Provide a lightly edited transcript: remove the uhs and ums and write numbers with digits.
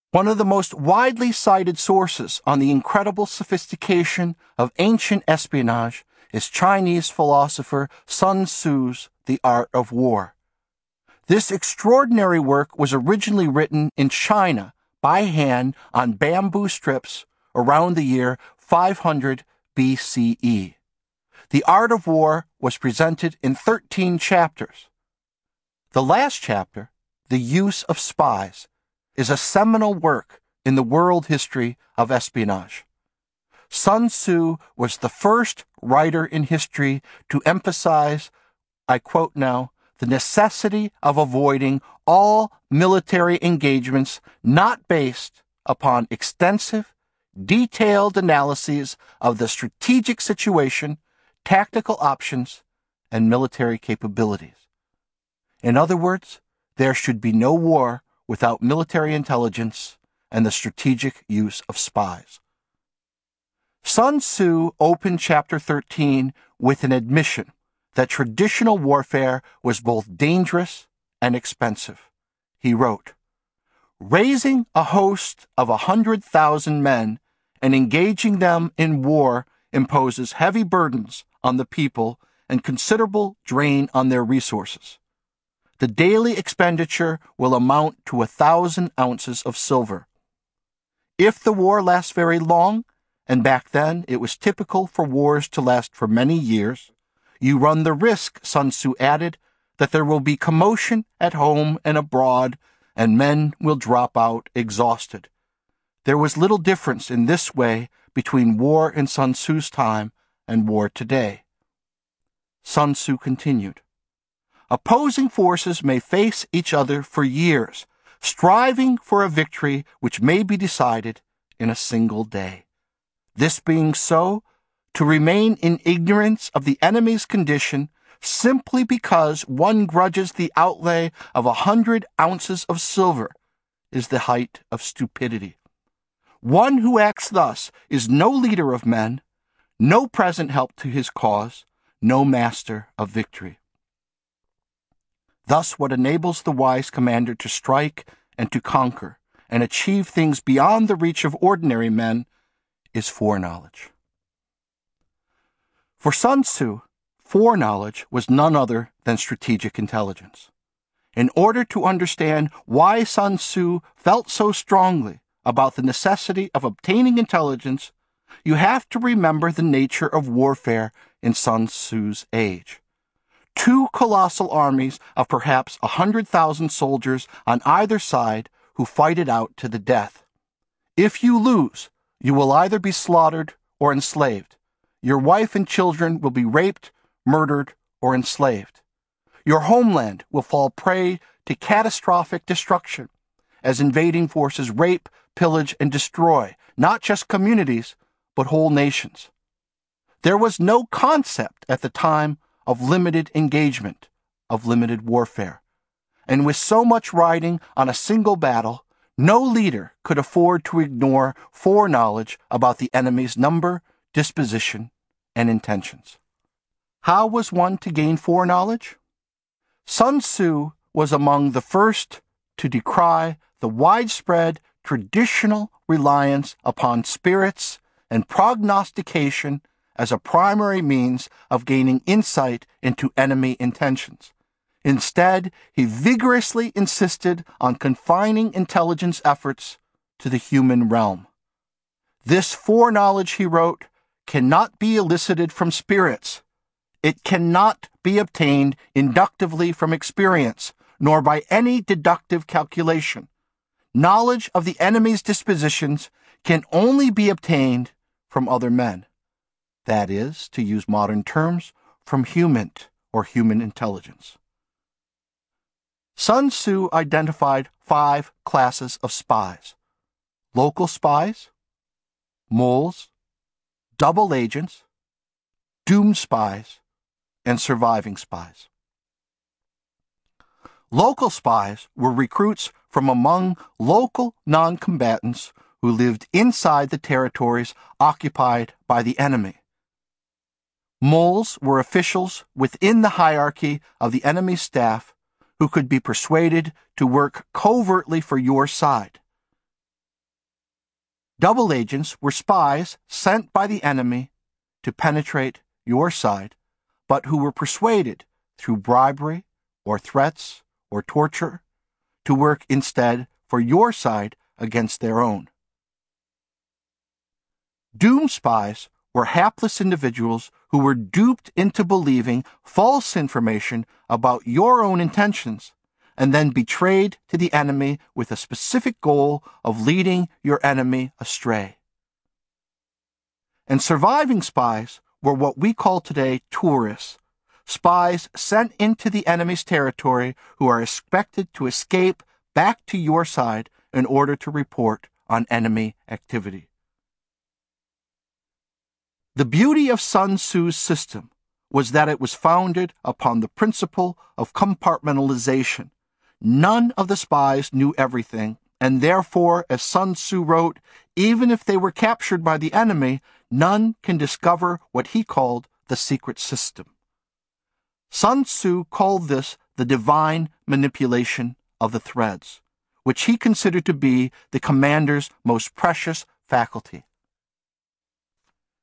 One of the most widely cited sources on the incredible sophistication of ancient espionage is Chinese philosopher Sun Tzu's The Art of War. This extraordinary work was originally written in China by hand on bamboo strips around the year 500 BCE. The Art of War was presented in 13 chapters. The last chapter, The Use of Spies, is a seminal work in the world history of espionage. Sun Tzu was the first writer in history to emphasize, I quote now, the necessity of avoiding all military engagements not based upon extensive, detailed analyses of the strategic situation, tactical options, and military capabilities. In other words, there should be no war without military intelligence and the strategic use of spies. Sun Tzu opened chapter 13 with an admission that traditional warfare was both dangerous and expensive. He wrote, "Raising a host of 100,000 men and engaging them in war imposes heavy burdens on the people and considerable drain on their resources. The daily expenditure will amount to 1,000 ounces of silver. If the war lasts very long, and back then it was typical for wars to last for many years, you run the risk," Sun Tzu added, "that there will be commotion at home and abroad, and men will drop out exhausted." There was little difference in this way between war in Sun Tzu's time and war today. Sun Tzu continued, "Opposing forces may face each other for years, striving for a victory which may be decided in a single day. This being so, to remain in ignorance of the enemy's condition simply because one grudges the outlay of 100 ounces of silver is the height of stupidity. One who acts thus is no leader of men, no present help to his cause, no master of victory. Thus, what enables the wise commander to strike and to conquer and achieve things beyond the reach of ordinary men is foreknowledge." For Sun Tzu, foreknowledge was none other than strategic intelligence. In order to understand why Sun Tzu felt so strongly about the necessity of obtaining intelligence, you have to remember the nature of warfare in Sun Tzu's age. Two colossal armies of perhaps 100,000 soldiers on either side who fight it out to the death. If you lose, you will either be slaughtered or enslaved. Your wife and children will be raped, murdered, or enslaved. Your homeland will fall prey to catastrophic destruction as invading forces rape, pillage, and destroy not just communities, but whole nations. There was no concept at the time of limited engagement, of limited warfare. And with so much riding on a single battle, no leader could afford to ignore foreknowledge about the enemy's number, disposition, and intentions. How was one to gain foreknowledge? Sun Tzu was among the first to decry the widespread traditional reliance upon spirits and prognostication as a primary means of gaining insight into enemy intentions. Instead, he vigorously insisted on confining intelligence efforts to the human realm. "This foreknowledge," he wrote, "cannot be elicited from spirits. It cannot be obtained inductively from experience, nor by any deductive calculation. Knowledge of the enemy's dispositions can only be obtained from other men. That is, to use modern terms, from human or human intelligence." Sun Tzu identified 5 classes of spies: local spies, moles, double agents, doomed spies, and surviving spies. Local spies were recruits from among local non-combatants who lived inside the territories occupied by the enemy. Moles were officials within the hierarchy of the enemy's staff who could be persuaded to work covertly for your side. Double agents were spies sent by the enemy to penetrate your side, but who were persuaded through bribery or threats or torture to work instead for your side against their own. Doom spies were hapless individuals who were duped into believing false information about your own intentions and then betrayed to the enemy with a specific goal of leading your enemy astray. And surviving spies were what we call today tourists, spies sent into the enemy's territory who are expected to escape back to your side in order to report on enemy activity. The beauty of Sun Tzu's system was that it was founded upon the principle of compartmentalization. None of the spies knew everything, and therefore, as Sun Tzu wrote, even if they were captured by the enemy, none can discover what he called the secret system. Sun Tzu called this the divine manipulation of the threads, which he considered to be the commander's most precious faculty.